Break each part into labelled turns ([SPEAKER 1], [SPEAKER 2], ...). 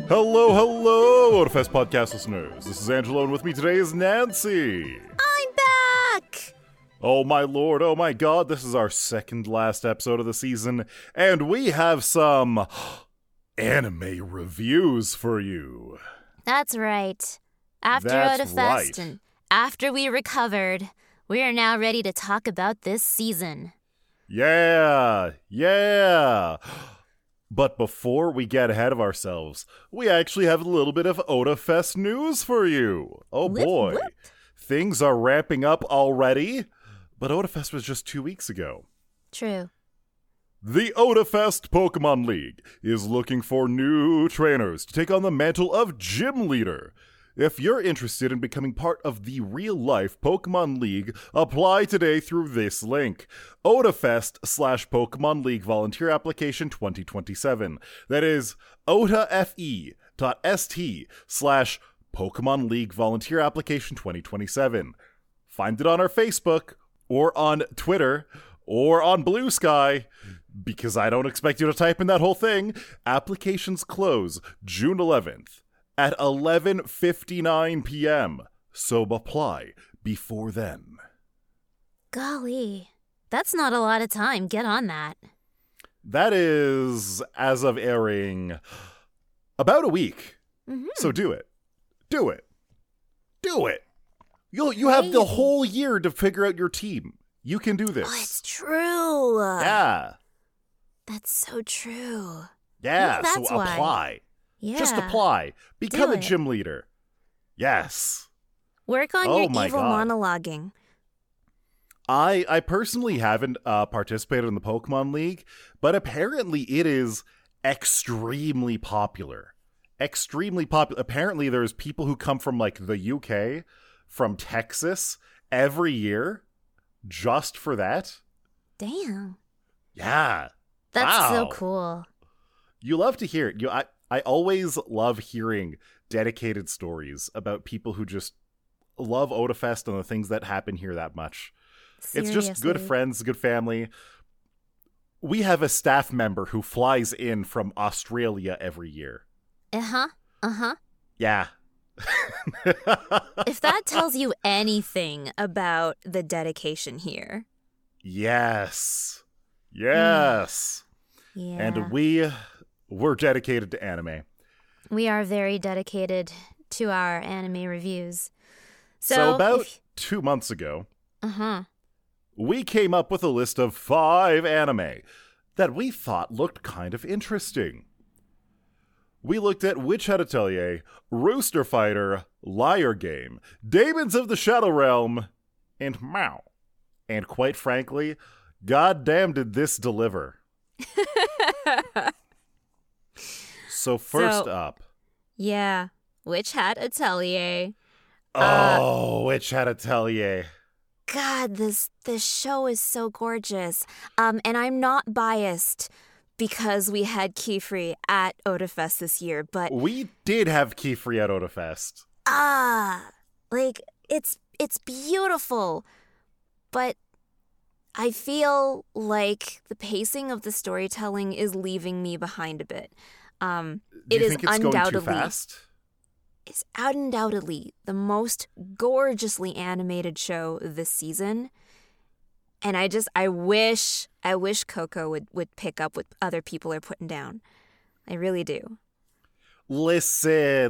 [SPEAKER 1] Hello, hello, Otafest podcast listeners. This is Angelo, and with me today is Nancy.
[SPEAKER 2] I'm back!
[SPEAKER 1] Oh my lord, oh my god, this is our second last episode of the season, and we have some anime reviews for you.
[SPEAKER 2] That's right. After
[SPEAKER 1] That's
[SPEAKER 2] Otafest
[SPEAKER 1] right.
[SPEAKER 2] and after we recovered, we are now ready to talk about this season.
[SPEAKER 1] Yeah. But before we get ahead of ourselves, we actually have a little bit of Otafest news for you. Oh
[SPEAKER 2] Whip,
[SPEAKER 1] boy.
[SPEAKER 2] whip.
[SPEAKER 1] Things are ramping up already, but Otafest was just 2 weeks ago.
[SPEAKER 2] True.
[SPEAKER 1] The Otafest Pokemon League is looking for new trainers to take on the mantle of gym leader. If you're interested in becoming part of the real-life Pokemon League, apply today through this link, Otafest/Pokemon League Volunteer Application 2027. That is otafe.st/Pokemon League Volunteer Application 2027. Find it on our Facebook, or on Twitter, or on Blue Sky, because I don't expect you to type in that whole thing. Applications close June 11th. At 11:59 p.m., so apply before then.
[SPEAKER 2] Golly, that's not a lot of time. Get on that.
[SPEAKER 1] That is, as of airing, about a week.
[SPEAKER 2] Mm-hmm.
[SPEAKER 1] So do it. Do it. You have the whole year to figure out your team. You can do this.
[SPEAKER 2] Oh, it's true.
[SPEAKER 1] Yeah.
[SPEAKER 2] That's so true.
[SPEAKER 1] Yeah,
[SPEAKER 2] Maybe
[SPEAKER 1] so
[SPEAKER 2] that's why.
[SPEAKER 1] apply.
[SPEAKER 2] Yeah.
[SPEAKER 1] Just apply. Become
[SPEAKER 2] Do
[SPEAKER 1] a
[SPEAKER 2] it.
[SPEAKER 1] gym leader. Yes.
[SPEAKER 2] Work on
[SPEAKER 1] Oh
[SPEAKER 2] your
[SPEAKER 1] my
[SPEAKER 2] evil
[SPEAKER 1] God.
[SPEAKER 2] monologuing.
[SPEAKER 1] I personally haven't participated in the Pokemon League, but apparently it is extremely popular. Apparently there's people who come from like the UK, from Texas, every year, just for that.
[SPEAKER 2] Damn.
[SPEAKER 1] Yeah.
[SPEAKER 2] That's so
[SPEAKER 1] Wow.
[SPEAKER 2] cool.
[SPEAKER 1] You love to hear it. I always love hearing dedicated stories about people who just love Otafest and the things that happen here that much. It's just good
[SPEAKER 2] Seriously.
[SPEAKER 1] friends, good family. We have a staff member who flies in from Australia every year.
[SPEAKER 2] Uh-huh.
[SPEAKER 1] Yeah.
[SPEAKER 2] If that tells you anything about the dedication here.
[SPEAKER 1] Yes.
[SPEAKER 2] Yeah.
[SPEAKER 1] And we're dedicated to anime.
[SPEAKER 2] We are very dedicated to our anime reviews.
[SPEAKER 1] So about
[SPEAKER 2] if-
[SPEAKER 1] 2 months ago,
[SPEAKER 2] Uh-huh.
[SPEAKER 1] we came up with a list of 5 anime that we thought looked kind of interesting. We looked at Witch Hat Atelier, Rooster Fighter, Liar Game, Demons of the Shadow Realm, and Meow. And quite frankly, goddamn did this deliver. So first up.
[SPEAKER 2] Yeah. Witch Hat Atelier.
[SPEAKER 1] Witch Hat Atelier.
[SPEAKER 2] God, this show is so gorgeous. And I'm not biased because we had Keyfree at Otafest this year, but
[SPEAKER 1] We did have Keyfree at Otafest.
[SPEAKER 2] like it's beautiful. But I feel like the pacing of the storytelling is leaving me behind a bit.
[SPEAKER 1] Do
[SPEAKER 2] It
[SPEAKER 1] you
[SPEAKER 2] is
[SPEAKER 1] think it's going too
[SPEAKER 2] undoubtedly
[SPEAKER 1] fast?
[SPEAKER 2] It's undoubtedly the most gorgeously animated show this season. And I wish Coco would pick up what other people are putting down. I really do.
[SPEAKER 1] Listen.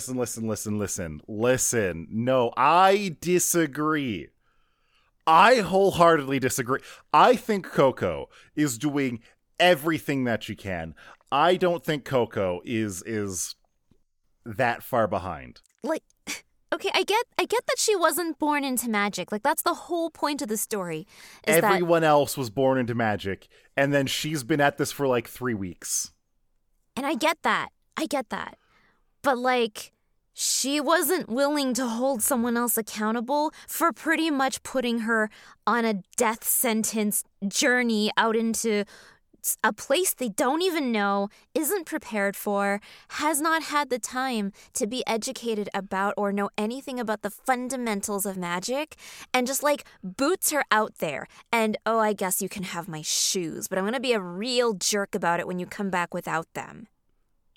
[SPEAKER 1] No, I disagree. I wholeheartedly disagree. I think Coco is doing everything that she can. I don't think Coco is that far behind.
[SPEAKER 2] Like, okay, I get that she wasn't born into magic. Like, that's the whole point of the story. Is that
[SPEAKER 1] Everyone else was born into magic, and then she's been at this for like 3 weeks.
[SPEAKER 2] And I get that. But, like, she wasn't willing to hold someone else accountable for pretty much putting her on a death sentence journey out into a place they don't even know, isn't prepared for, has not had the time to be educated about or know anything about the fundamentals of magic, and just like boots her out there. And, oh, I guess you can have my shoes, but I'm going to be a real jerk about it when you come back without them.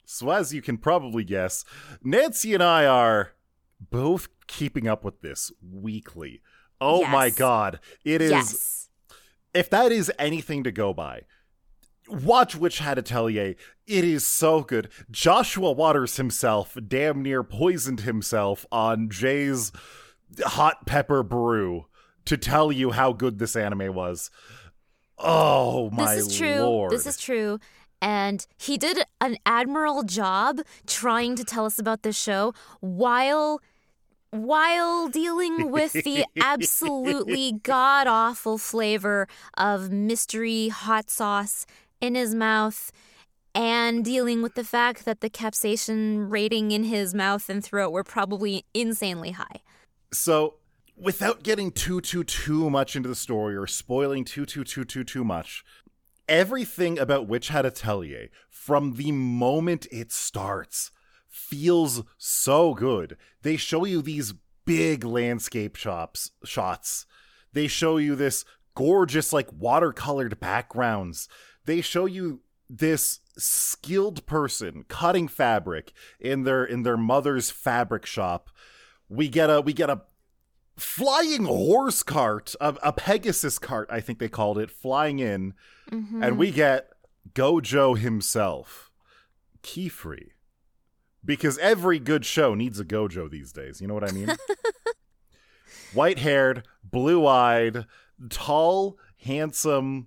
[SPEAKER 1] So as you can probably guess, Nancy and I are both keeping up with this weekly. Oh
[SPEAKER 2] Yes.
[SPEAKER 1] my god. It is.
[SPEAKER 2] Yes.
[SPEAKER 1] If that is anything to go by, watch Witch Hat Atelier. It is so good. Joshua Waters himself damn near poisoned himself on Jay's hot pepper brew to tell you how good this anime was. Oh my
[SPEAKER 2] This is true.
[SPEAKER 1] lord.
[SPEAKER 2] This is true. And he did an admirable job trying to tell us about this show while dealing with the absolutely god-awful flavor of mystery hot sauce in his mouth and dealing with the fact that the capsaicin rating in his mouth and throat were probably insanely high.
[SPEAKER 1] So, without getting too much into the story or spoiling too much, everything about Witch Hat Atelier, from the moment it starts, feels so good. They show you these big landscape shots. They show you this gorgeous, like, watercolored backgrounds. They show you this skilled person cutting fabric in their mother's fabric shop. We get a flying horse cart, a Pegasus cart, I think they called it, flying in.
[SPEAKER 2] Mm-hmm.
[SPEAKER 1] And we get Gojo himself, Kifri. Because every good show needs a Gojo these days. You know what I mean? White-haired, blue-eyed, tall, handsome.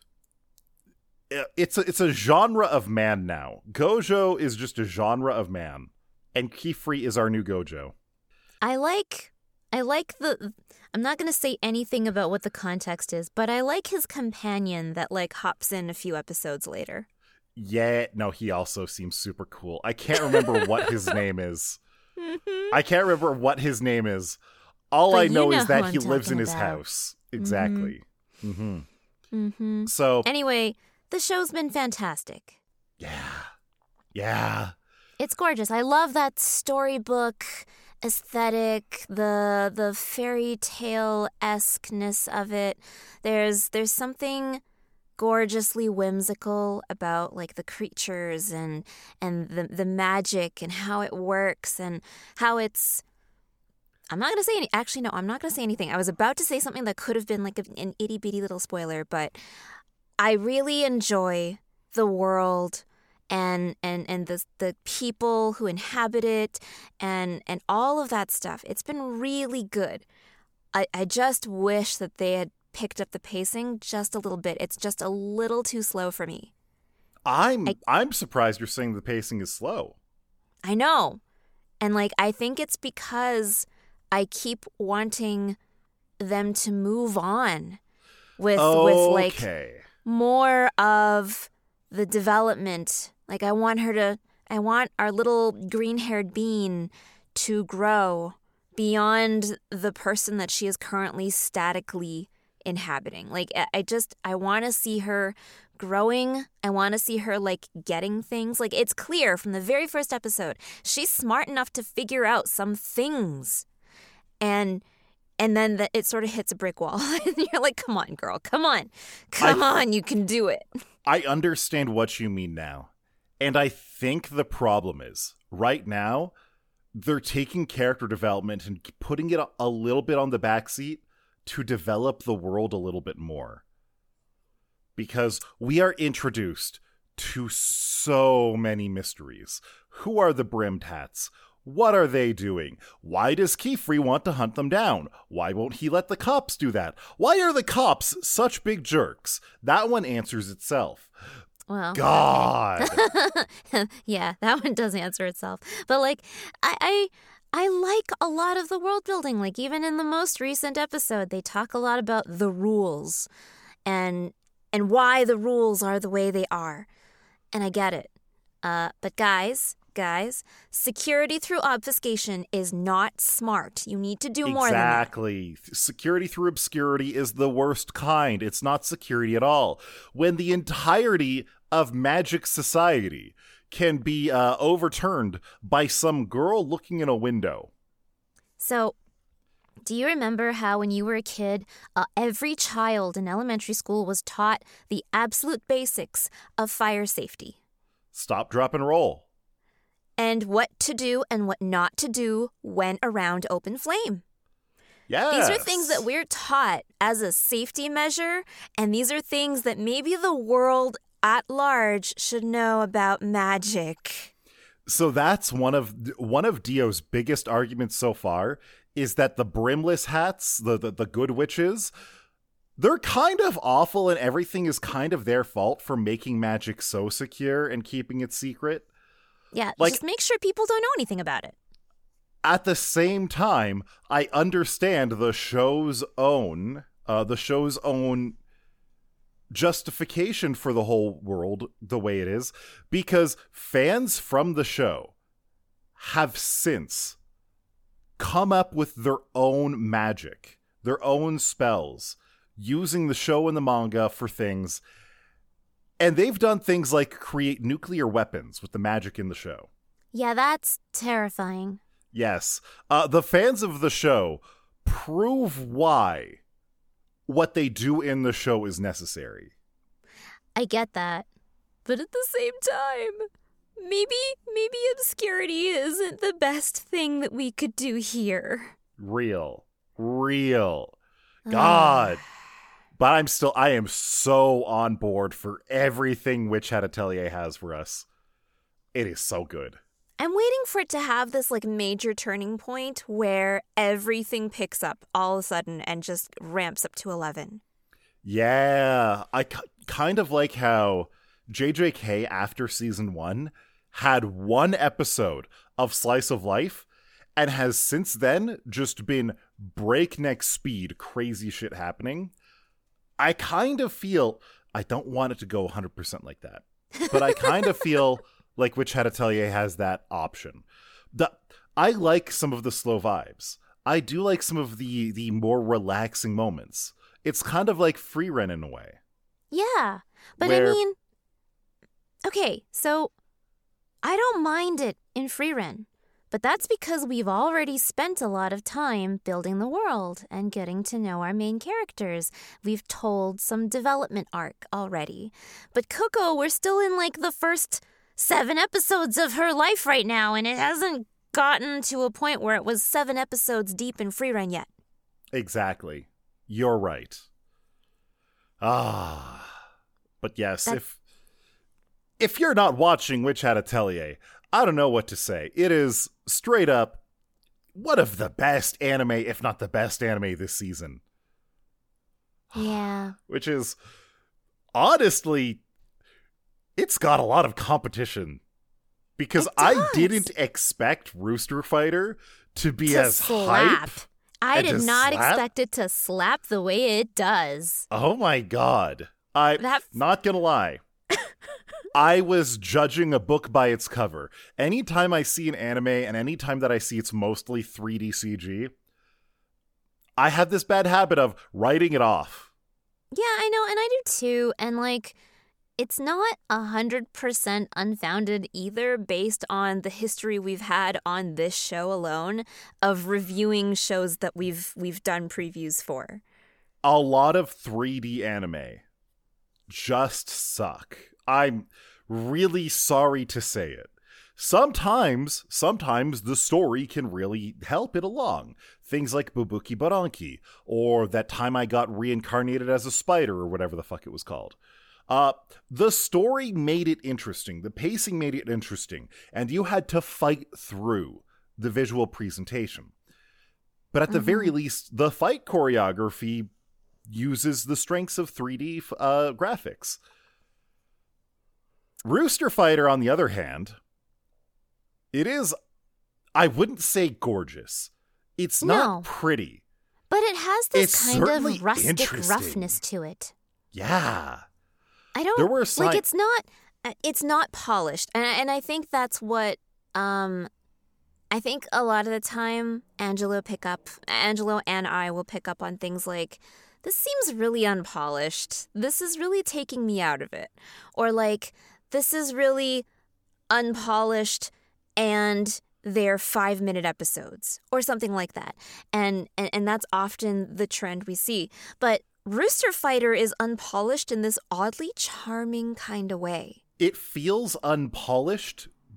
[SPEAKER 1] It's a genre of man now. Gojo is just a genre of man. And Kifri is our new Gojo.
[SPEAKER 2] I like I'm not going to say anything about what the context is, but I like his companion that like hops in a few episodes later.
[SPEAKER 1] Yeah, no, he also seems super cool. I can't remember what his name is. All
[SPEAKER 2] But
[SPEAKER 1] I
[SPEAKER 2] you
[SPEAKER 1] know
[SPEAKER 2] know
[SPEAKER 1] is
[SPEAKER 2] who
[SPEAKER 1] that
[SPEAKER 2] I'm
[SPEAKER 1] he lives in
[SPEAKER 2] talking
[SPEAKER 1] his
[SPEAKER 2] about.
[SPEAKER 1] house. Exactly. Mm-hmm.
[SPEAKER 2] Mm-hmm.
[SPEAKER 1] So,
[SPEAKER 2] Anyway, the show's been fantastic.
[SPEAKER 1] yeah.
[SPEAKER 2] It's gorgeous. I love that storybook aesthetic, the fairy tale-esqueness of it. There's something gorgeously whimsical about like the creatures and the magic and how it works and how it's. I'm not gonna say any. Actually, no, I'm not gonna say anything. I was about to say something that could have been like an itty bitty little spoiler, but I really enjoy the world and the people who inhabit it and all of that stuff. It's been really good. I just wish that they had picked up the pacing just a little bit. It's just a little too slow for me.
[SPEAKER 1] I'm surprised you're saying the pacing is slow.
[SPEAKER 2] I know. And like I think it's because I keep wanting them to move on with like
[SPEAKER 1] Okay.
[SPEAKER 2] more of the development. Like I want our little green-haired bean to grow beyond the person that she is currently statically inhabiting. Like I want to see her growing. I want to see her like getting things. Like it's clear from the very first episode, she's smart enough to figure out some things. And then it sort of hits a brick wall. And you're like, come on, girl, come on, you can do it.
[SPEAKER 1] I understand what you mean now. And I think the problem is, right now, they're taking character development and putting it a little bit on the backseat to develop the world a little bit more. Because we are introduced to so many mysteries. Who are the Brimmed Hats? What are they doing? Why does Kifri want to hunt them down? Why won't he let the cops do that? Why are the cops such big jerks? That one answers itself.
[SPEAKER 2] Well,
[SPEAKER 1] God.
[SPEAKER 2] okay. Yeah, that one does answer itself. But like, I like a lot of the world building. Like even in the most recent episode, they talk a lot about the rules and why the rules are the way they are. And I get it. But guys, security through obfuscation is not smart. You need to do more than that.
[SPEAKER 1] Exactly. Security through obscurity is the worst kind. It's not security at all. When the entirety of magic society can be overturned by some girl looking in a window.
[SPEAKER 2] So, do you remember how when you were a kid, every child in elementary school was taught the absolute basics of fire safety?
[SPEAKER 1] Stop, drop, and roll.
[SPEAKER 2] and what to do and what not to do when around open flame.
[SPEAKER 1] Yes.
[SPEAKER 2] These are things that we're taught as a safety measure, and these are things that maybe the world at large should know about magic.
[SPEAKER 1] So that's one of Dio's biggest arguments so far, is that the brimless hats, the good witches, they're kind of awful and everything is kind of their fault for making magic so secure and keeping it secret.
[SPEAKER 2] Yeah, just make sure people don't know anything about it.
[SPEAKER 1] At the same time, I understand the show's own justification for the whole world the way it is, because fans from the show have since come up with their own magic, their own spells, using the show and the manga for things. And they've done things like create nuclear weapons with the magic in the show.
[SPEAKER 2] Yeah, that's terrifying.
[SPEAKER 1] Yes. The fans of the show prove why what they do in the show is necessary.
[SPEAKER 2] I get that. But at the same time, maybe obscurity isn't the best thing that we could do here.
[SPEAKER 1] Real. God. But I am so on board for everything Witch Hat Atelier has for us. It is so good.
[SPEAKER 2] I'm waiting for it to have this major turning point where everything picks up all of a sudden and just ramps up to 11.
[SPEAKER 1] Yeah, I kind of like how JJK after season 1 had one episode of Slice of Life and has since then just been breakneck speed, crazy shit happening. I kind of feel, I don't want it to go 100% like that, but I kind of feel like Witch Hat Atelier has that option. I like some of the slow vibes. I do like some of the more relaxing moments. It's kind of like Frieren in a way.
[SPEAKER 2] Yeah, but I mean, okay, so I don't mind it in Frieren, but that's because we've already spent a lot of time building the world and getting to know our main characters. We've told some development arc already. But Coco, we're still in the first 7 episodes of her life right now, and it hasn't gotten to a point where it was 7 episodes deep in Frieren yet.
[SPEAKER 1] Exactly. You're right. But yes, if you're not watching Witch Hat Atelier, I don't know what to say. It is straight up one of the best anime, if not the best anime this season.
[SPEAKER 2] Yeah.
[SPEAKER 1] Which is, honestly, it's got a lot of competition. Because I didn't expect Rooster Fighter to be as hype.
[SPEAKER 2] I did not expect it to slap the way it does.
[SPEAKER 1] Oh my god. Not gonna lie. I was judging a book by its cover. Anytime I see an anime and anytime that I see it's mostly 3D CG, I have this bad habit of writing it off.
[SPEAKER 2] Yeah, I know, and I do too. And it's not 100% unfounded either, based on the history we've had on this show alone of reviewing shows that we've done previews for.
[SPEAKER 1] A lot of 3D anime just suck. I'm really sorry to say it. Sometimes the story can really help it along. Things like Bubuki Baranki, or that time I got reincarnated as a spider, or whatever the fuck it was called. The story made it interesting. The pacing made it interesting. And you had to fight through the visual presentation. But at the very least, the fight choreography uses the strengths of 3D graphics. Rooster Fighter, on the other hand, it is, I wouldn't say gorgeous. It's not pretty.
[SPEAKER 2] But it has this
[SPEAKER 1] it's
[SPEAKER 2] kind of rustic roughness to it.
[SPEAKER 1] Yeah.
[SPEAKER 2] There were it's not polished. And I think that's what, I think a lot of the time Angelo and I will pick up on things like, this seems really unpolished. This is really taking me out of it. Or this is really unpolished and they're 5-minute episodes or something like that. And that's often the trend we see. But Rooster Fighter is unpolished in this oddly charming kind of way.
[SPEAKER 1] It feels unpolished,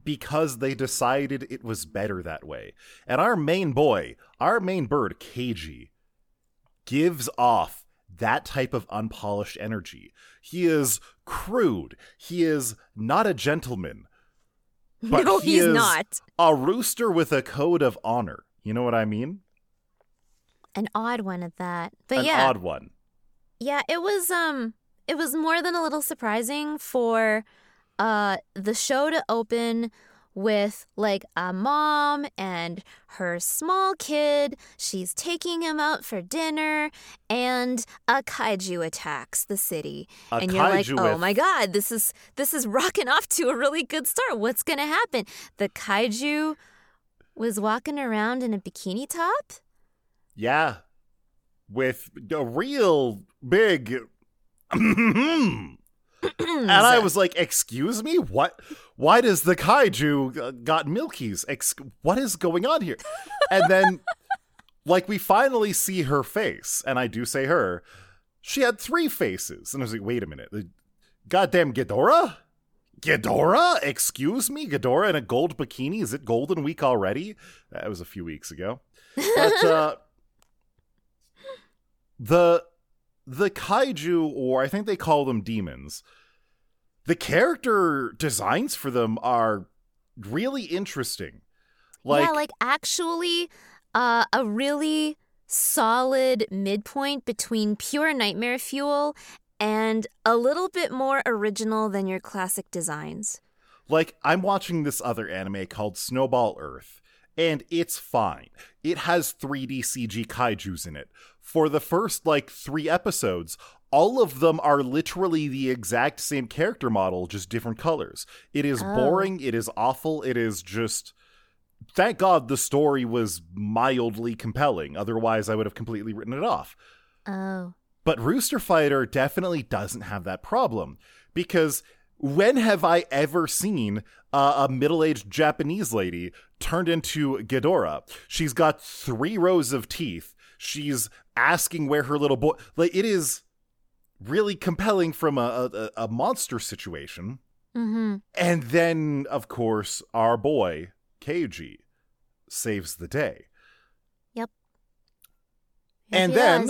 [SPEAKER 1] because they decided it was better that way. And our main boy, our main bird, Keiji, gives off that type of unpolished energy. He is crude. He is not a gentleman. But
[SPEAKER 2] no,
[SPEAKER 1] he
[SPEAKER 2] he's
[SPEAKER 1] is
[SPEAKER 2] not.
[SPEAKER 1] a rooster with a code of honor. You know what I mean?
[SPEAKER 2] An odd one at that. But
[SPEAKER 1] An odd one.
[SPEAKER 2] Yeah, it was more than a little surprising for the show to open with like a mom and her small kid. She's taking him out for dinner, and a kaiju attacks the city. And you're like, oh my god, this is rocking off to a really good start. What's gonna happen? The kaiju was walking around in a bikini top?
[SPEAKER 1] Yeah. With a real big and I was like, excuse me? What? Why does the kaiju got milkies? What is going on here? And then, like, we finally see her face, and I do say her. She had 3 faces. And I was like, wait a minute. Goddamn Ghidorah? Ghidorah? Excuse me? Ghidorah in a gold bikini? Is it Golden Week already? That was a few weeks ago. But, the kaiju, or I think they call them demons, the character designs for them are really interesting.
[SPEAKER 2] Actually, a really solid midpoint between pure nightmare fuel and a little bit more original than your classic designs.
[SPEAKER 1] Like, I'm watching this other anime called Snowball Earth, and it's fine. It has 3D CG kaijus in it. For the first, 3 episodes, all of them are literally the exact same character model, just different colors. It is boring, it is awful, it is just... Thank God the story was mildly compelling, otherwise I would have completely written it off.
[SPEAKER 2] Oh.
[SPEAKER 1] But Rooster Fighter definitely doesn't have that problem, because when have I ever seen a middle-aged Japanese lady turned into Ghidorah? She's got 3 rows of teeth. She's asking where her little boy... it is really compelling from a monster situation.
[SPEAKER 2] Mm-hmm.
[SPEAKER 1] And then, of course, our boy, Keiji, saves the day.
[SPEAKER 2] Yep.
[SPEAKER 1] And then,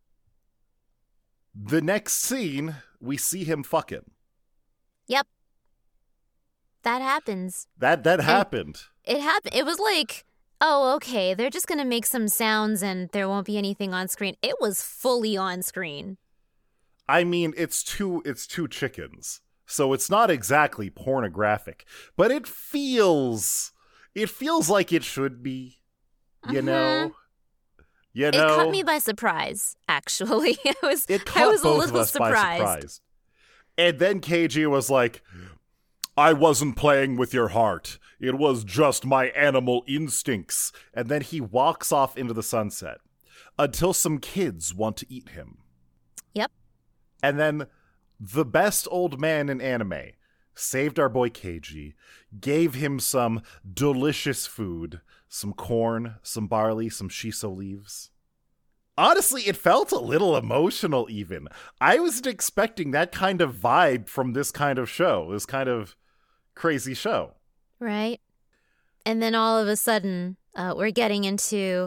[SPEAKER 1] the next scene, we see him fucking.
[SPEAKER 2] Yep. That happens.
[SPEAKER 1] That happened.
[SPEAKER 2] It happened. It was like... oh, okay, they're just going to make some sounds and there won't be anything on screen. It was fully on screen.
[SPEAKER 1] I mean, it's two chickens, so it's not exactly pornographic, but it feels like it should be, you know? You know?
[SPEAKER 2] It caught me by surprise, actually.
[SPEAKER 1] It caught
[SPEAKER 2] I was
[SPEAKER 1] both
[SPEAKER 2] a little
[SPEAKER 1] of us
[SPEAKER 2] surprised.
[SPEAKER 1] by surprise. And then Keiji was like, I wasn't playing with your heart. It was just my animal instincts. And then he walks off into the sunset until some kids want to eat him.
[SPEAKER 2] Yep.
[SPEAKER 1] And then the best old man in anime saved our boy Keiji, gave him some delicious food, some corn, some barley, some shiso leaves. Honestly, it felt a little emotional even. I wasn't expecting that kind of vibe from this kind of show, this kind of crazy show.
[SPEAKER 2] Right. And then all of a sudden, we're getting into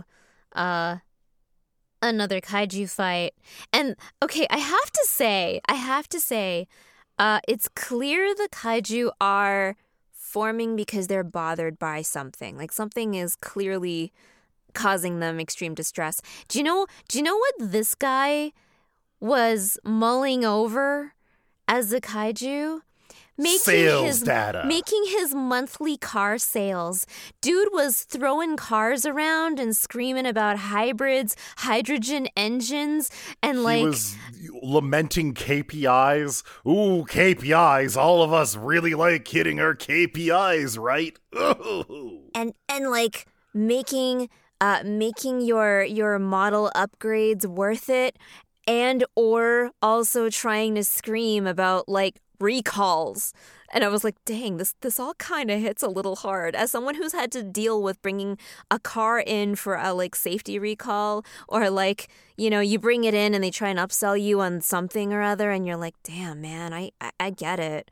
[SPEAKER 2] another kaiju fight. And, okay, I have to say, it's clear the kaiju are forming because they're bothered by something. Like, something is clearly causing them extreme distress. Do you know what this guy was mulling over as a kaiju? Making his monthly car sales. Dude was throwing cars around and screaming about hybrids, hydrogen engines, and
[SPEAKER 1] he was lamenting KPIs. Ooh, KPIs. All of us really like hitting our KPIs, right?
[SPEAKER 2] and making your model upgrades worth it, and or also trying to scream about recalls. And I was like, dang, this all kind of hits a little hard. As someone who's had to deal with bringing a car in for a safety recall, or you bring it in and they try and upsell you on something or other, and you're like, damn, man, I get it.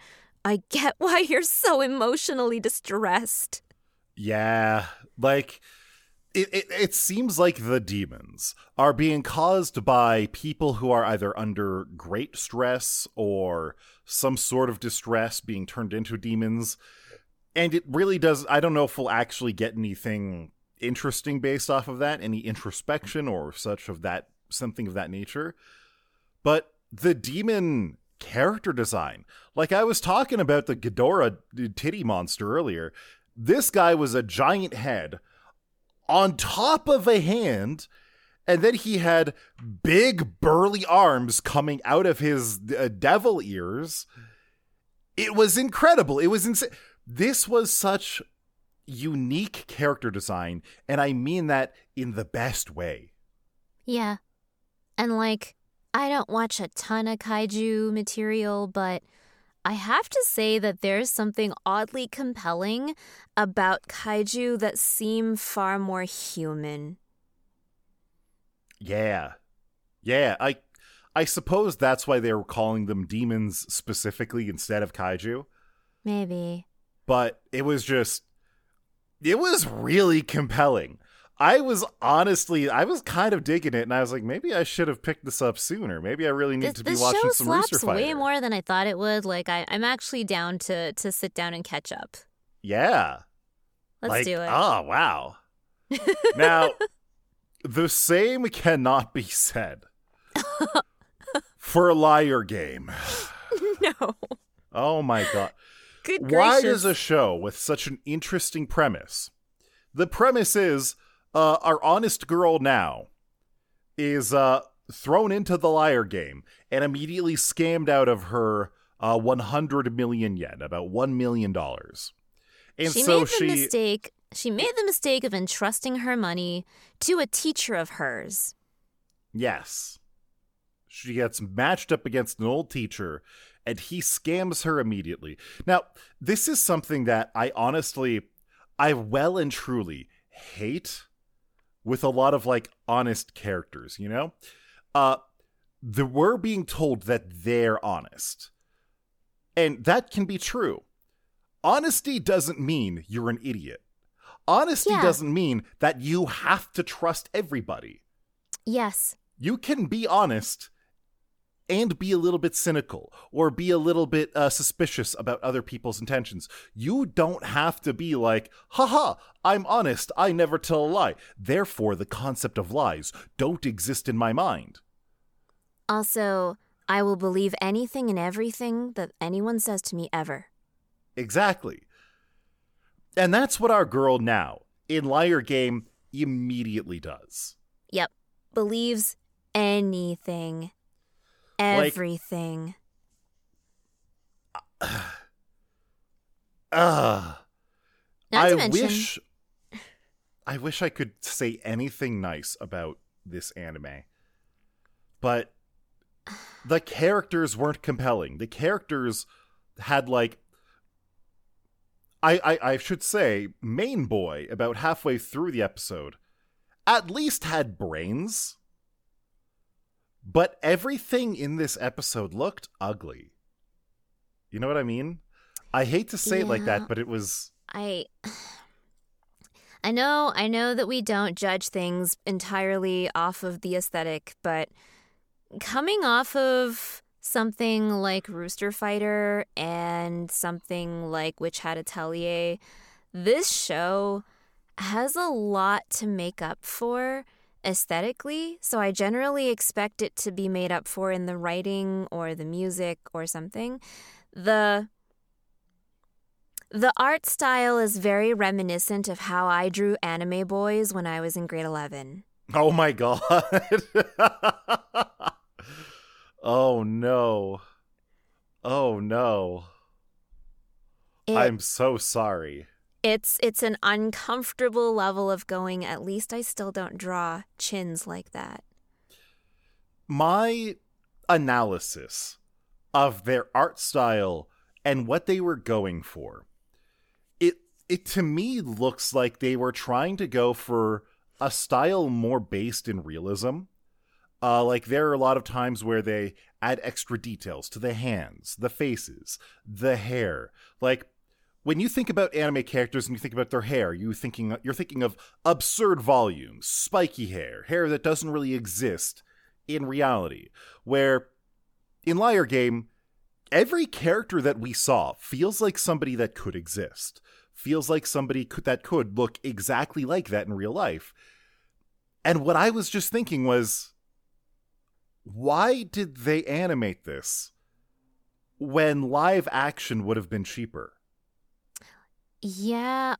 [SPEAKER 2] I get why you're so emotionally distressed.
[SPEAKER 1] Yeah, like, it seems like the demons are being caused by people who are either under great stress or some sort of distress being turned into demons. And it really does, I don't know if we'll actually get anything interesting based off of that, any introspection or such of that, something of that nature. But the demon character design, like I was talking about the Ghidorah titty monster earlier, this guy was a giant head on top of a hand, and then he had big burly arms coming out of his devil ears. It was incredible. It was insane. This was such unique character design, and I mean that in the best way.
[SPEAKER 2] Yeah. And like, I don't watch a ton of kaiju material, but I have to say that there's something oddly compelling about kaiju that seem far more human.
[SPEAKER 1] Yeah. Yeah, I suppose that's why they were calling them demons specifically instead of kaiju.
[SPEAKER 2] Maybe.
[SPEAKER 1] But it was really compelling. I was kind of digging it, and I was like, maybe I should have picked this up sooner. Maybe I really need to be watching some Rooster Fighter.
[SPEAKER 2] Way more than I thought it would. Like, I'm actually down to sit down and catch up.
[SPEAKER 1] Yeah.
[SPEAKER 2] Let's do it.
[SPEAKER 1] Oh, wow. Now, the same cannot be said for Liar Game.
[SPEAKER 2] No.
[SPEAKER 1] Oh, my God.
[SPEAKER 2] Good gracious.
[SPEAKER 1] Why does a show with such an interesting premise? The premise is our honest girl now is thrown into the Liar Game and immediately scammed out of her 100 million yen, about $1 million. And
[SPEAKER 2] she made the mistake of entrusting her money to a teacher of hers.
[SPEAKER 1] Yes. She gets matched up against an old teacher, and he scams her immediately. Now, this is something that I well and truly hate with a lot of, like, honest characters, you know? We're being told that they're honest. And that can be true. Honesty doesn't mean you're an idiot. Honesty doesn't mean that you have to trust everybody.
[SPEAKER 2] Yes.
[SPEAKER 1] You can be honest and be a little bit cynical or be a little bit suspicious about other people's intentions. You don't have to be like, haha, I'm honest, I never tell a lie. Therefore, the concept of lies don't exist in my mind.
[SPEAKER 2] Also, I will believe anything and everything that anyone says to me ever.
[SPEAKER 1] Exactly. And that's what our girl now, in Liar Game, immediately does.
[SPEAKER 2] Yep. Believes anything. Everything.
[SPEAKER 1] I wish I could say anything nice about this anime. But the characters weren't compelling. The characters had, like, I should say, main boy, about halfway through the episode, at least had brains. But everything in this episode looked ugly. You know what I mean? I hate to say it like that, but it was...
[SPEAKER 2] I know that we don't judge things entirely off of the aesthetic, but coming off of something like Rooster Fighter and something like Witch Hat Atelier, this show has a lot to make up for aesthetically, so I generally expect it to be made up for in the writing or the music or something. The art style is very reminiscent of how I drew anime boys when I was in grade 11.
[SPEAKER 1] Oh my god. Oh no. Oh no. I'm so sorry.
[SPEAKER 2] It's an uncomfortable level of going, at least I still don't draw chins like that.
[SPEAKER 1] My analysis of their art style and what they were going for, it to me looks like they were trying to go for a style more based in realism. Like, there are a lot of times where they add extra details to the hands, the faces, the hair. Like, when you think about anime characters and you think about their hair, you're thinking of absurd volumes, spiky hair that doesn't really exist in reality. Where in Liar Game, every character that we saw feels like somebody that could exist, feels like somebody that could look exactly like that in real life. And what I was just thinking was, why did they animate this when live action would have been cheaper?
[SPEAKER 2] Yeah,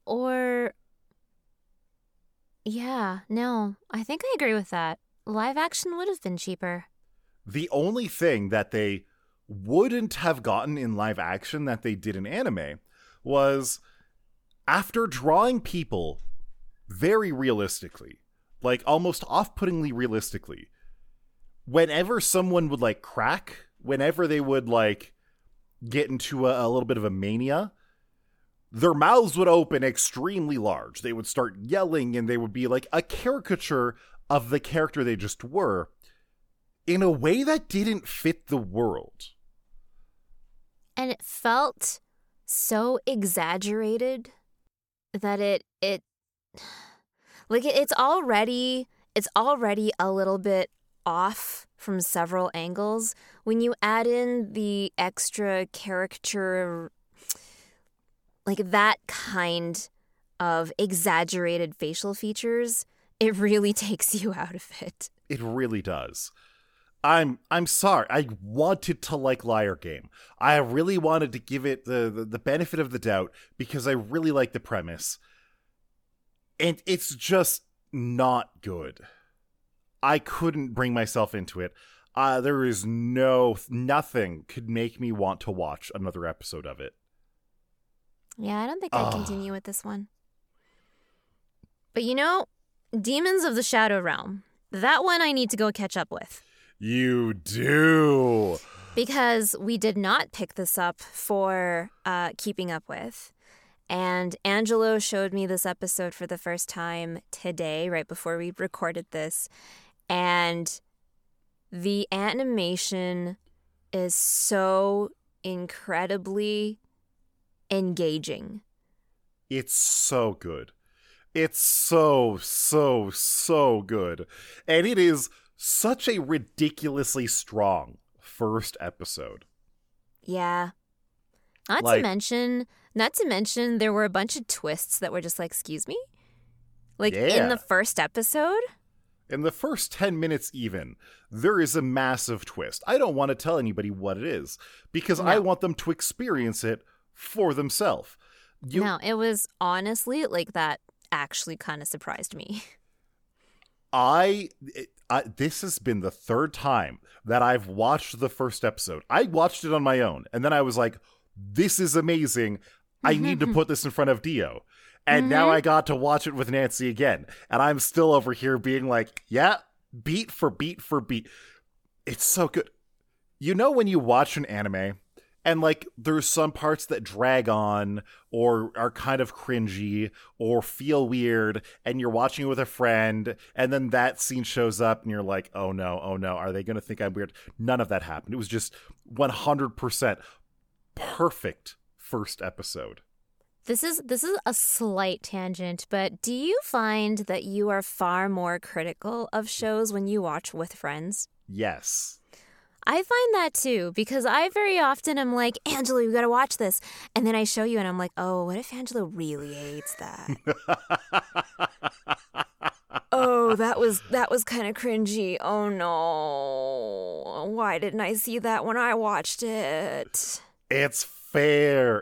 [SPEAKER 2] no, I think I agree with that. Live action would have been cheaper.
[SPEAKER 1] The only thing that they wouldn't have gotten in live action that they did in anime was, after drawing people very realistically, like almost off-puttingly realistically, whenever someone would like crack, whenever they would like get into a little bit of a mania, their mouths would open extremely large. They would start yelling, and they would be like a caricature of the character they just were, in a way that didn't fit the world.
[SPEAKER 2] And it felt so exaggerated that it's already a little bit off from several angles. When you add in the extra caricature, like that kind of exaggerated facial features, it really takes you out of it.
[SPEAKER 1] It really does. I'm sorry. I wanted to like Liar Game. I really wanted to give it the benefit of the doubt because I really like the premise. And it's just not good. I couldn't bring myself into it. There is nothing could make me want to watch another episode of it.
[SPEAKER 2] Yeah, I don't think I'd continue with this one. But Demons of the Shadow Realm. That one I need to go catch up with.
[SPEAKER 1] You do.
[SPEAKER 2] Because we did not pick this up for keeping up with. And Angelo showed me this episode for the first time today, right before we recorded this. And the animation is so incredibly engaging.
[SPEAKER 1] It's so good. It's so good. And it is such a ridiculously strong first episode.
[SPEAKER 2] Yeah. Not to mention there were a bunch of twists that were just like, excuse me? In the first episode?
[SPEAKER 1] In the first 10 minutes even, there is a massive twist. I don't want to tell anybody what it is, because I want them to experience it for themselves.
[SPEAKER 2] No, it was honestly that actually kind of surprised me.
[SPEAKER 1] This has been the third time that I've watched the first episode. I watched it on my own, and then I was like, this is amazing. I need to put this in front of Dio. And now I got to watch it with Nancy again. And I'm still over here being like, yeah, beat for beat for beat. It's so good. When you watch an anime and there's some parts that drag on or are kind of cringy or feel weird, and you're watching it with a friend, and then that scene shows up and you're like, oh no, are they going to think I'm weird? None of that happened. It was just 100% perfect first episode.
[SPEAKER 2] This is a slight tangent, but do you find that you are far more critical of shows when you watch with friends?
[SPEAKER 1] Yes.
[SPEAKER 2] I find that too, because I very often am like, Angela, you gotta watch this. And then I show you and I'm like, oh, what if Angela really hates that? Oh, that was kind of cringy. Oh no. Why didn't I see that when I watched it?
[SPEAKER 1] It's fair.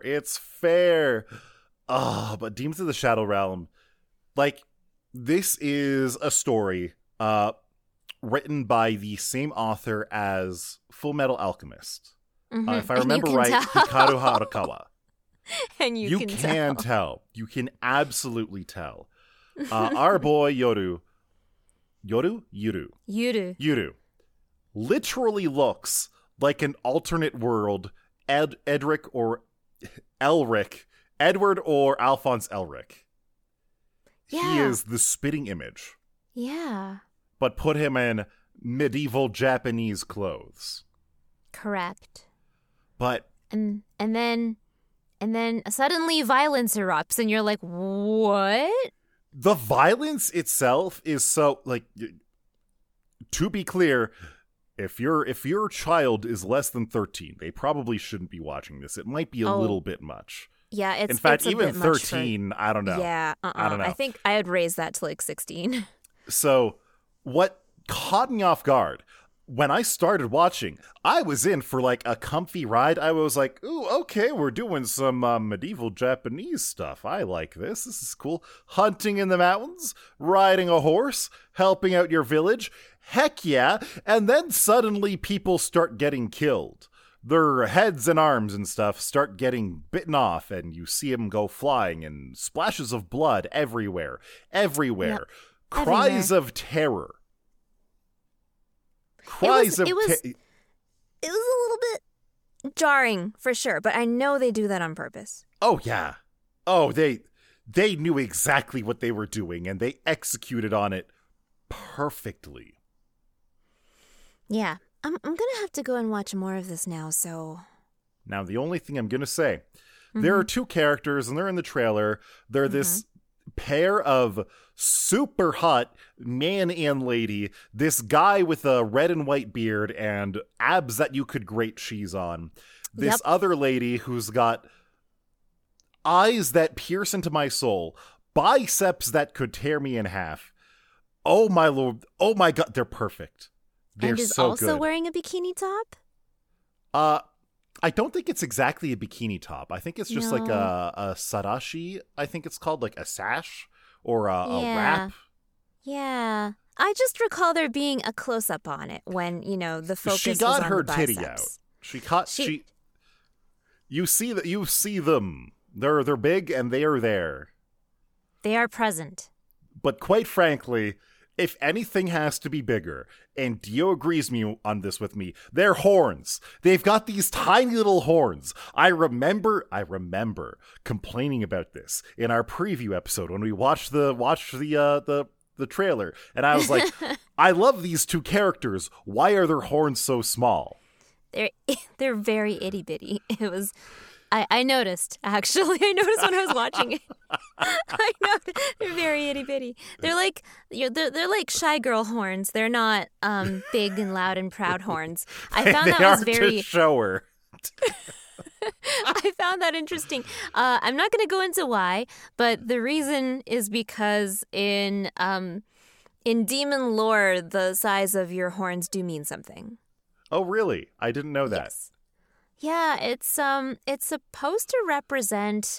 [SPEAKER 1] But Demons of the Shadow Realm, this is a story written by the same author as Full Metal Alchemist. If I remember right, Hikaru Harakawa.
[SPEAKER 2] And you can
[SPEAKER 1] tell. You can absolutely tell. Our boy Yuru literally looks like an alternate world Edric or Elric. Edward or Alphonse Elric.
[SPEAKER 2] Yeah.
[SPEAKER 1] He is the spitting image.
[SPEAKER 2] Yeah.
[SPEAKER 1] But put him in medieval Japanese clothes.
[SPEAKER 2] Correct.
[SPEAKER 1] But
[SPEAKER 2] And then suddenly violence erupts and you're like, what?
[SPEAKER 1] the violence itself is so, like, to be clear, if your child is less than 13, they probably shouldn't be watching this. It might be a little bit much.
[SPEAKER 2] Yeah,
[SPEAKER 1] in fact,
[SPEAKER 2] it's a
[SPEAKER 1] even
[SPEAKER 2] bit much
[SPEAKER 1] 13, I don't know.
[SPEAKER 2] Yeah,
[SPEAKER 1] I don't know.
[SPEAKER 2] I think I would raise that to like 16.
[SPEAKER 1] So, what caught me off guard, when I started watching, I was in for like a comfy ride. I was like, ooh, okay, we're doing some medieval Japanese stuff. I like this. This is cool. Hunting in the mountains, riding a horse, helping out your village. Heck yeah. And then suddenly people start getting killed. Their heads and arms and stuff start getting bitten off, and you see them go flying, and splashes of blood everywhere. Everywhere.
[SPEAKER 2] Yep.
[SPEAKER 1] Cries of terror. Cries of
[SPEAKER 2] it was a little bit jarring for sure, but I know they do that on purpose.
[SPEAKER 1] Oh yeah. Oh, they knew exactly what they were doing, and they executed on it perfectly.
[SPEAKER 2] Yeah. I'm gonna have to go and watch more of this now, so...
[SPEAKER 1] Now, the only thing I'm gonna say, there are two characters, and they're in the trailer. They're this pair of super hot man and lady, this guy with a red and white beard and abs that you could grate cheese on. This other lady who's got eyes that pierce into my soul, biceps that could tear me in half. Oh my lord. Oh my god, they're perfect. They're
[SPEAKER 2] and is
[SPEAKER 1] so
[SPEAKER 2] also
[SPEAKER 1] good.
[SPEAKER 2] wearing a bikini top?
[SPEAKER 1] I don't think it's exactly a bikini top. I think it's just like a sarashi, I think it's called, like a sash or a wrap.
[SPEAKER 2] Yeah. I just recall there being a close-up on it when, the focus
[SPEAKER 1] She
[SPEAKER 2] was
[SPEAKER 1] got
[SPEAKER 2] on
[SPEAKER 1] her
[SPEAKER 2] the
[SPEAKER 1] titty
[SPEAKER 2] biceps.
[SPEAKER 1] out. You see them. They're big and they are there.
[SPEAKER 2] They are present.
[SPEAKER 1] But quite frankly, if anything has to be bigger, and Dio agrees on this with me, they're horns. They've got these tiny little horns. I remember complaining about this in our preview episode when we watched the trailer, and I was like, I love these two characters. Why are their horns so small?
[SPEAKER 2] They're very itty bitty. It was. I noticed, actually. I noticed when I was watching it. I know they're very itty bitty. They're like they're like shy girl horns. They're not big and loud and proud horns. I found that was very
[SPEAKER 1] to show her.
[SPEAKER 2] I found that interesting. I'm not going to go into why, but the reason is because in demon lore, the size of your horns do mean something.
[SPEAKER 1] Oh, really? I didn't know that.
[SPEAKER 2] Yes. Yeah, it's supposed to represent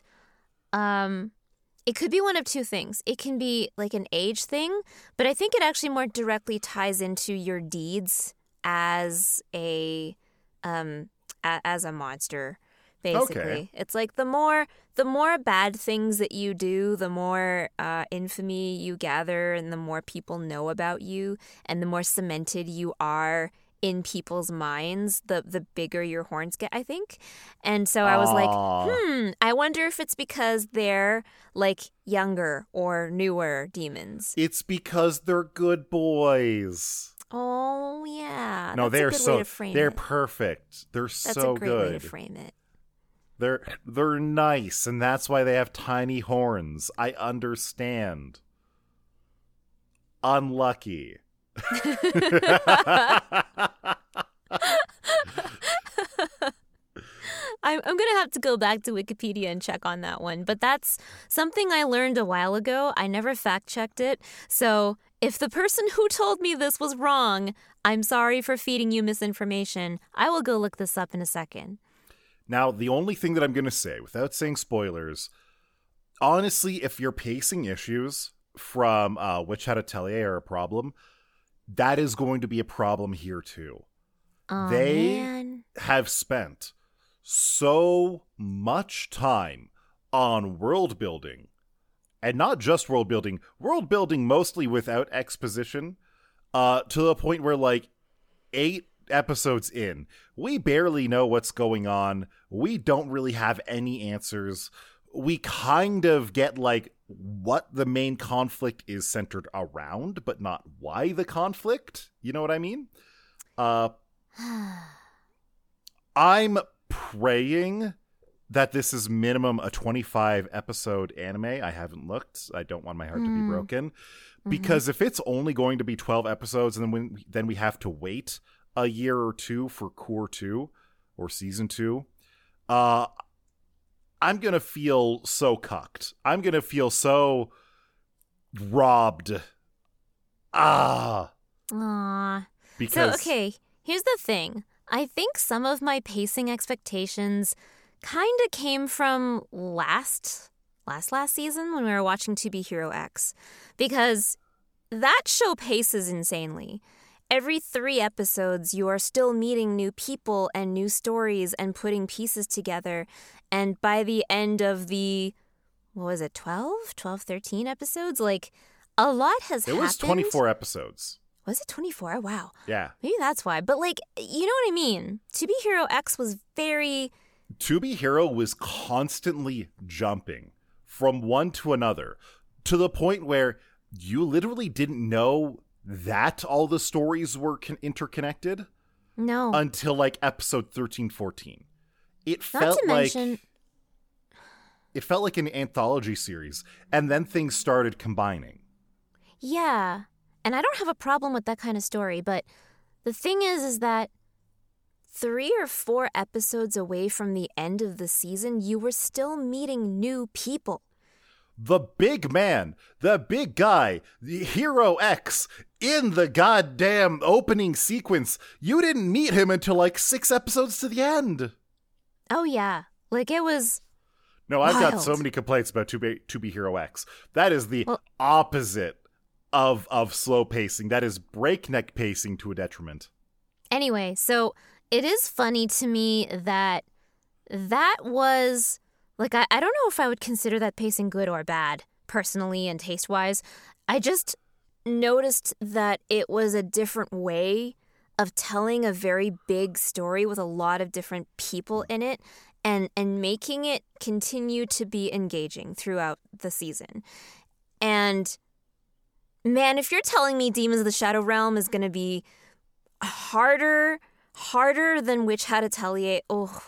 [SPEAKER 2] it could be one of two things. It can be like an age thing, but I think it actually more directly ties into your deeds as a monster, basically.
[SPEAKER 1] Okay.
[SPEAKER 2] It's like the more bad things that you do, the more infamy you gather, and the more people know about you, and the more cemented you are in people's minds, the bigger your horns get, I think. And so I was like, I wonder if it's because they're like younger or newer demons.
[SPEAKER 1] It's because they're good boys.
[SPEAKER 2] Oh yeah.
[SPEAKER 1] No, they're
[SPEAKER 2] they're
[SPEAKER 1] perfect. They're
[SPEAKER 2] That's
[SPEAKER 1] so
[SPEAKER 2] a great
[SPEAKER 1] good.
[SPEAKER 2] way to frame it.
[SPEAKER 1] They're nice, and that's why they have tiny horns. I understand. Unlucky.
[SPEAKER 2] I'm going to have to go back to Wikipedia and check on that one. But that's something I learned a while ago. I never fact-checked it. So if the person who told me this was wrong, I'm sorry for feeding you misinformation. I will go look this up in a second.
[SPEAKER 1] Now, the only thing that I'm going to say, without saying spoilers, honestly, if your pacing issues from Witch Hat Atelier are a problem, that is going to be a problem here too.
[SPEAKER 2] Oh,
[SPEAKER 1] they
[SPEAKER 2] man.
[SPEAKER 1] have spent so much time on world building, and not just world building mostly without exposition, to the point where like 8 episodes in, we barely know what's going on. We don't really have any answers. we kind of get like what the main conflict is centered around, but not why the conflict. You know what I mean? I'm praying that this is minimum a 25 episode anime. I haven't looked. I don't want my heart to be broken. Because if it's only going to be 12 episodes and then we have to wait a year or two for Core 2 or Season 2, I'm going to feel so cucked. I'm going to feel so robbed.
[SPEAKER 2] Aww.
[SPEAKER 1] Because...
[SPEAKER 2] So, okay, here's the thing. I think some of my pacing expectations kind of came from last season when we were watching To Be Hero X, because that show paces insanely. Every 3 episodes, you are still meeting new people and new stories and putting pieces together. And by the end of the, 12, 13 episodes? Like, a lot has happened.
[SPEAKER 1] It was 24 episodes.
[SPEAKER 2] Was it 24? Wow.
[SPEAKER 1] Yeah.
[SPEAKER 2] Maybe that's why. But, like, you know what I mean? To Be Hero X was very...
[SPEAKER 1] To Be Hero was constantly jumping from one to another to the point where you literally didn't know that all the stories were interconnected.
[SPEAKER 2] No.
[SPEAKER 1] Until like episode 13, 14. It felt like an anthology series, and then things started combining.
[SPEAKER 2] Yeah. And I don't have a problem with that kind of story, but the thing is that 3 or 4 episodes away from the end of the season, you were still meeting new people.
[SPEAKER 1] The big man, the big guy, the Hero X, in the goddamn opening sequence, you didn't meet him until like 6 episodes to the end.
[SPEAKER 2] Oh, yeah. Like, it was
[SPEAKER 1] No, I've
[SPEAKER 2] wild.
[SPEAKER 1] got so many complaints about To Be Hero X. That is the opposite of slow pacing. That is breakneck pacing to a detriment.
[SPEAKER 2] Anyway, so it is funny to me that was... Like, I don't know if I would consider that pacing good or bad, personally and taste-wise. I just noticed that it was a different way of telling a very big story with a lot of different people in it and making it continue to be engaging throughout the season. And, man, if you're telling me Demons of the Shadow Realm is going to be harder than Witch Hat Atelier, oh.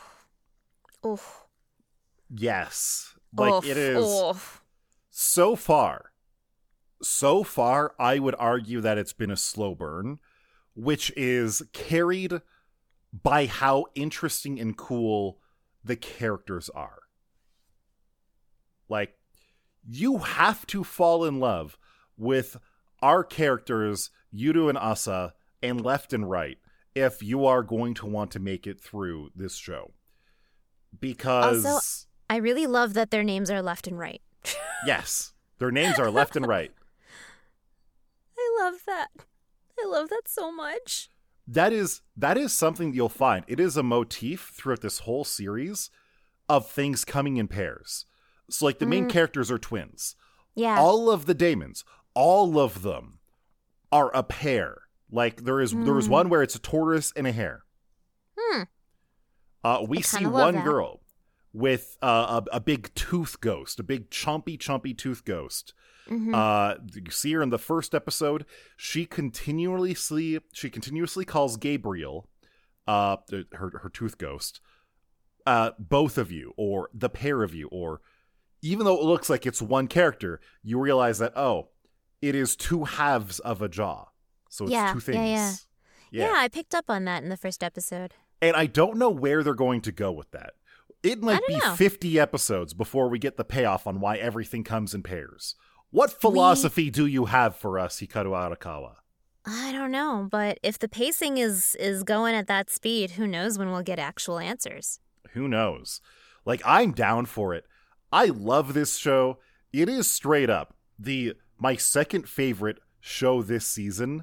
[SPEAKER 1] Yes. Like, it is. So far, I would argue that it's been a slow burn, which is carried by how interesting and cool the characters are. Like, you have to fall in love with our characters, Yudu and Asa, and left and right, if you are going to want to make it through this show. Because...
[SPEAKER 2] Also, I really love that their names are left and right.
[SPEAKER 1] Yes, their names are left and right.
[SPEAKER 2] I love that. I love that so much.
[SPEAKER 1] That is something that you'll find. It is a motif throughout this whole series of things coming in pairs. So, like, the main characters are twins.
[SPEAKER 2] Yeah.
[SPEAKER 1] All of the daemons, all of them are a pair. Like, there is one where it's a tortoise and a hare. We see one girl with a big tooth ghost, a big chompy tooth ghost. You see her in the first episode. She continuously calls Gabriel, her tooth ghost, both of you, or the pair of you, or even though it looks like it's one character, you realize that, oh, it is 2 halves of a jaw. So it's 2 things.
[SPEAKER 2] Yeah, I picked up on that in the first episode.
[SPEAKER 1] And I don't know where they're going to go with that. It might be 50 episodes before we get the payoff on why everything comes in pairs. What philosophy do you have for us, Hikaru Arakawa?
[SPEAKER 2] I don't know, but if the pacing is going at that speed, who knows when we'll get actual answers?
[SPEAKER 1] Who knows? Like, I'm down for it. I love this show. It is straight up my second favorite show this season.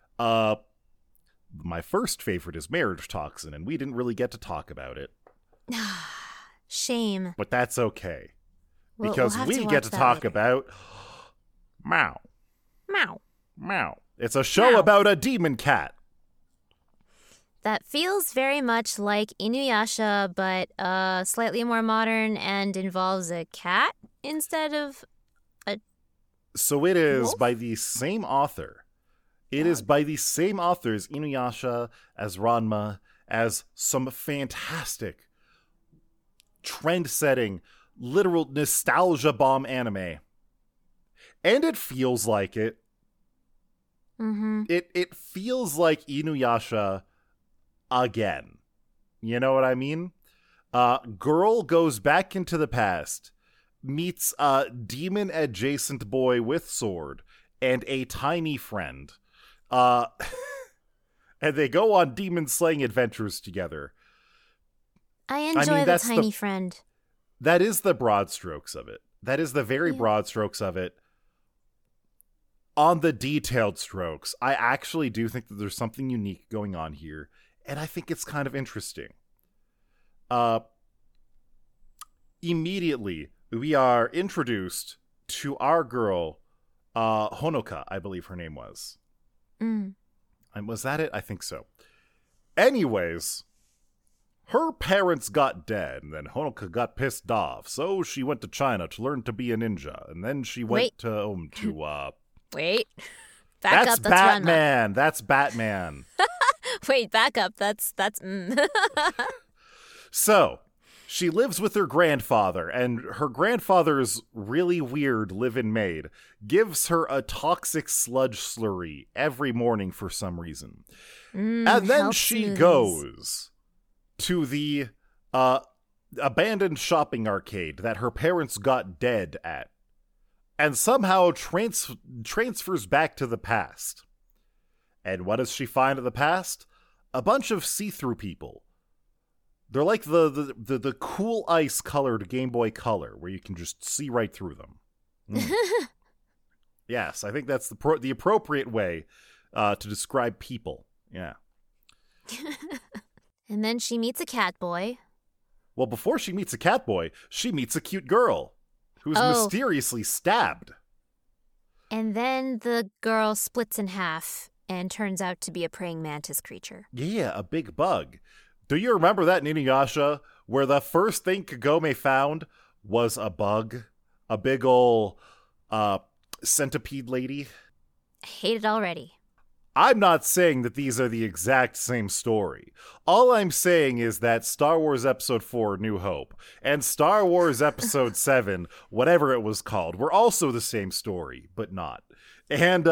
[SPEAKER 1] My first favorite is Marriage Toxin, and we didn't really get to talk about it.
[SPEAKER 2] Shame.
[SPEAKER 1] But that's okay. Because
[SPEAKER 2] we'll
[SPEAKER 1] we get to talk
[SPEAKER 2] later.
[SPEAKER 1] about Mao.
[SPEAKER 2] Meow.
[SPEAKER 1] It's a show about a demon cat.
[SPEAKER 2] That feels very much like Inuyasha, but slightly more modern and involves a cat instead of a
[SPEAKER 1] So it is
[SPEAKER 2] wolf?
[SPEAKER 1] by the same author. It is by the same authors, Inuyasha, as Ranma, as some fantastic, trend-setting, literal nostalgia bomb anime. And it feels like it.
[SPEAKER 2] Mm-hmm.
[SPEAKER 1] It feels like Inuyasha again. You know what I mean? Girl goes back into the past, meets a demon-adjacent boy with sword, and a tiny friend. And they go on demon-slaying adventures together.
[SPEAKER 2] I enjoy the tiny
[SPEAKER 1] the
[SPEAKER 2] friend.
[SPEAKER 1] That is the broad strokes of it. That is the very broad strokes of it. On the detailed strokes, I actually do think that there's something unique going on here, and I think it's kind of interesting. Immediately, we are introduced to our girl, Honoka, I believe her name was.
[SPEAKER 2] Mm.
[SPEAKER 1] And was that it? I think so. Anyways, her parents got dead, and then Honoka got pissed off, so she went to China to learn to be a ninja, and then she went to
[SPEAKER 2] Wait. Back
[SPEAKER 1] that's
[SPEAKER 2] up, that's
[SPEAKER 1] Batman. That's Batman.
[SPEAKER 2] Wait, back up. That's
[SPEAKER 1] So, she lives with her grandfather, and her grandfather's really weird live-in maid gives her a toxic sludge slurry every morning for some reason. And then she goes to the abandoned shopping arcade that her parents got dead at, and somehow transfers back to the past. And what does she find in the past? A bunch of see-through people. They're like the cool ice colored Game Boy Color, where you can just see right through them. Yes, I think that's the appropriate way to describe people. Yeah.
[SPEAKER 2] And then she meets a cat boy.
[SPEAKER 1] Well, before she meets a cat boy, she meets a cute girl who's mysteriously stabbed.
[SPEAKER 2] And then the girl splits in half and turns out to be a praying mantis creature.
[SPEAKER 1] Yeah, a big bug. Do you remember that in Inuyasha, where the first thing Kagome found was a bug? A big ol' centipede lady?
[SPEAKER 2] I hate it already.
[SPEAKER 1] I'm not saying that these are the exact same story. All I'm saying is that Star Wars Episode 4, New Hope, and Star Wars Episode 7, whatever it was called, were also the same story, but not. And,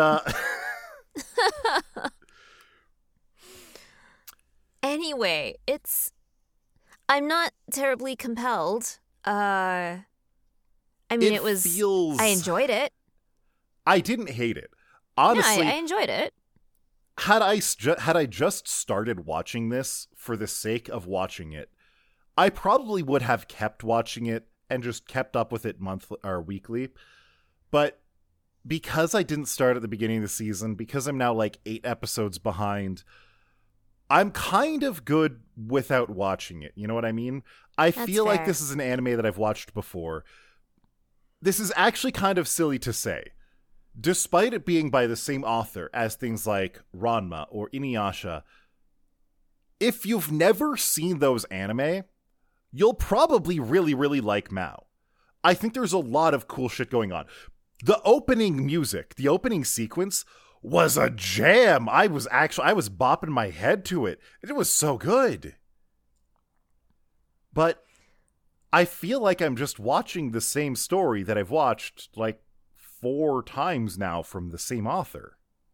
[SPEAKER 2] Anyway, I'm not terribly compelled. I mean, I enjoyed it.
[SPEAKER 1] I didn't hate it. Honestly,
[SPEAKER 2] I enjoyed it.
[SPEAKER 1] Had I just started watching this for the sake of watching it, I probably would have kept watching it and just kept up with it monthly or weekly. But because I didn't start at the beginning of the season, because I'm now like 8 episodes behind, I'm kind of good without watching it. You know what I mean? I feel like this is an anime that I've watched before. This is actually kind of silly to say. Despite it being by the same author as things like Ranma or Inuyasha, if you've never seen those anime, you'll probably really, really like Mao. I think there's a lot of cool shit going on. The opening music, the opening sequence was a jam. I was bopping my head to it. It was so good. But I feel like I'm just watching the same story that I've watched like 4 times now from the same author.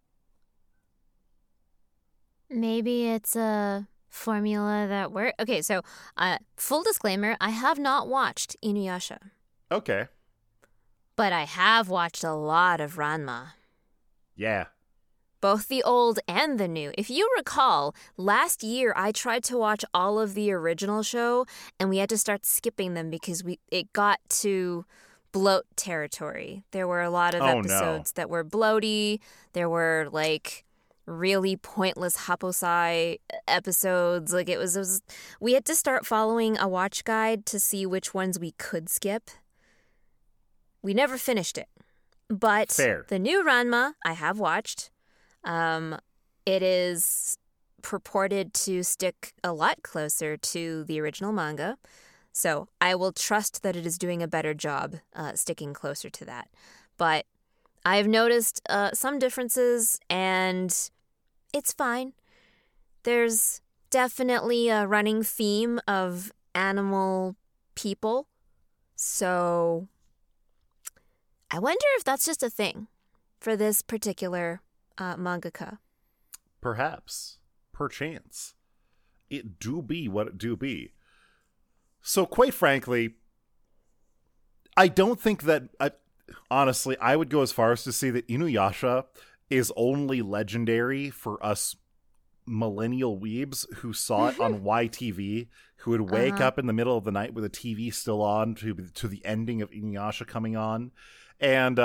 [SPEAKER 2] Maybe it's a formula that works. Okay, so full disclaimer, I have not watched Inuyasha.
[SPEAKER 1] Okay.
[SPEAKER 2] But I have watched a lot of Ranma.
[SPEAKER 1] Yeah.
[SPEAKER 2] Both the old and the new. If you recall, last year I tried to watch all of the original show, and we had to start skipping them because it got to bloat territory. There were a lot of episodes that were bloaty. There were like really pointless Haposai episodes. Like it was we had to start following a watch guide to see which ones we could skip. We never finished it. But
[SPEAKER 1] Fair.
[SPEAKER 2] The new Ranma I have watched. It is purported to stick a lot closer to the original manga. So I will trust that it is doing a better job sticking closer to that. But I've noticed some differences, and it's fine. There's definitely a running theme of animal people. So I wonder if that's just a thing for this particular mangaka.
[SPEAKER 1] Perhaps. Perchance. It do be what it do be. So, quite frankly, I don't think that... honestly, I would go as far as to say that Inuyasha is only legendary for us millennial weebs who saw it on YTV, who would wake up in the middle of the night with the TV still on to the ending of Inuyasha coming on. And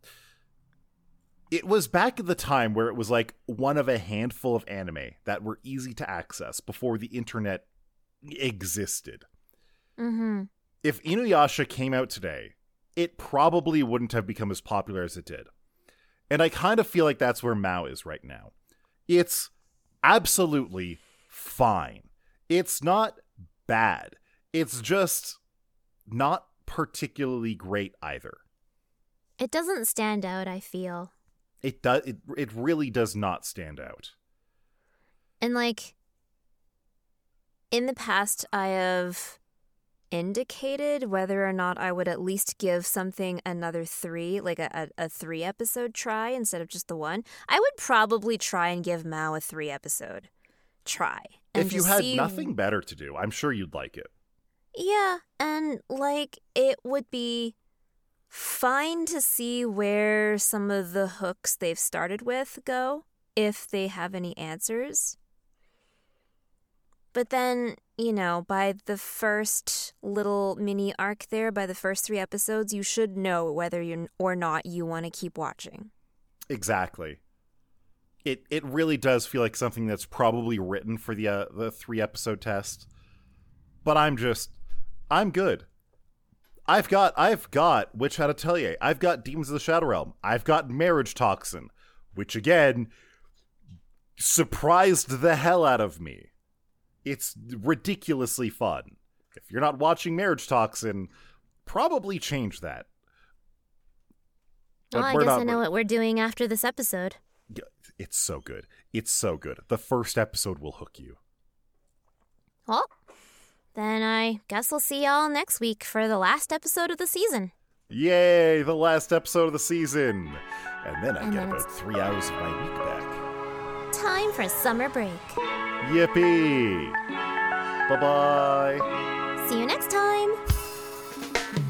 [SPEAKER 1] it was back at the time where it was like one of a handful of anime that were easy to access before the internet existed.
[SPEAKER 2] Mm-hmm.
[SPEAKER 1] If Inuyasha came out today, it probably wouldn't have become as popular as it did. And I kind of feel like that's where Mao is right now. It's absolutely fine. It's not bad. It's just not particularly great either.
[SPEAKER 2] It doesn't stand out, I feel.
[SPEAKER 1] It does. It really does not stand out.
[SPEAKER 2] And like, in the past, I have indicated whether or not I would at least give something another 3, like a 3-episode try instead of just the 1. I would probably try and give Mao a 3-episode try.
[SPEAKER 1] If you had nothing better to do, I'm sure you'd like it.
[SPEAKER 2] Yeah, and like, it would be fine to see where some of the hooks they've started with go, if they have any answers. But then, you know, by the first little mini arc there, by the first 3 episodes, you should know whether or not you want to keep watching.
[SPEAKER 1] Exactly. It really does feel like something that's probably written for the 3-episode test. But I'm good. I've got Witch Hat Atelier. I've got Demons of the Shadow Realm. I've got Marriage Toxin, which again surprised the hell out of me. It's ridiculously fun. If you're not watching Marriage Toxin, probably change that.
[SPEAKER 2] Well, I guess I know what we're doing after this episode.
[SPEAKER 1] It's so good. It's so good. The first episode will hook you.
[SPEAKER 2] Well, then I guess we'll see y'all next week for the last episode of the season.
[SPEAKER 1] Yay, the last episode of the season. And then I get about 3 hours of my week back.
[SPEAKER 2] Time for summer break.
[SPEAKER 1] Yippee! Bye-bye.
[SPEAKER 2] See you next time.